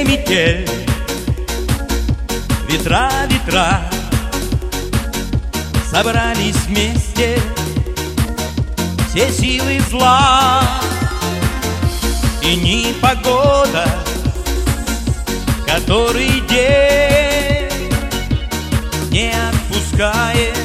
метель, ветра, ветра собрались вместе, все силы зла. И непогода, который день не отпускает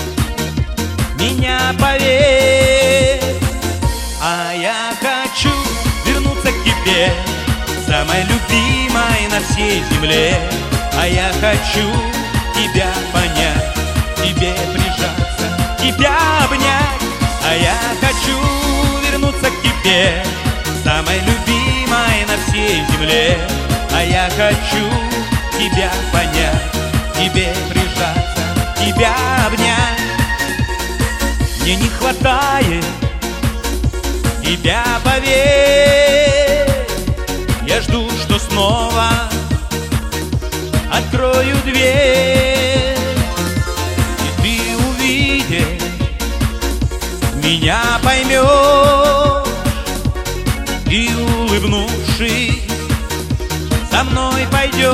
меня, поверь. А я хочу вернуться к тебе, самой любимой на всей земле. А я хочу тебя понять, тебе прижаться, тебя обнять. А я хочу вернуться к тебе, самой любимой на всей земле. А я хочу тебя понять, тебе прижаться, тебя обнять. Мне не хватает тебя, поверь. Я жду, что снова открою дверь, и ты увидишь, меня поймешь, и, улыбнувшись, со мной пойдешь.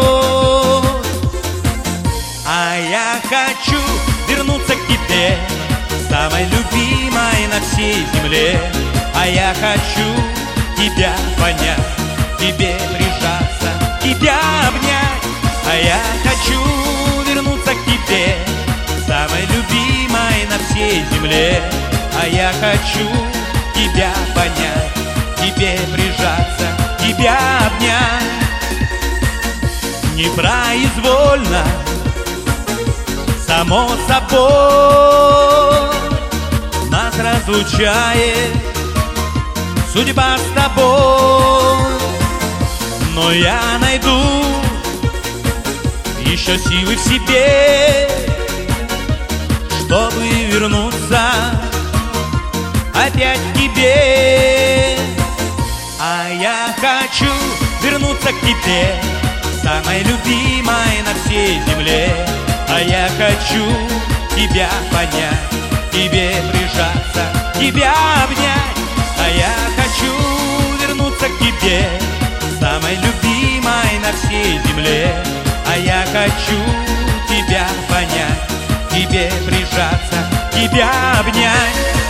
А я хочу вернуться к тебе, самой любимой на всей земле. А я хочу тебя понять, тебе прижаться, тебя обнять. А я хочу вернуться к тебе, самой любимой на всей земле. А я хочу тебя понять, тебе прижаться, тебя обнять. Непроизвольно, само собой, нас разлучает судьба с тобой. Но я найду еще силы в себе, чтобы вернуться опять к тебе. А я хочу вернуться к тебе, самой любимой на всей земле. А я хочу тебя понять, тебе прижаться, тебя обнять. А я хочу вернуться к тебе, самой любимой на всей земле. А я хочу тебя понять, тебе прижаться, тебя обнять.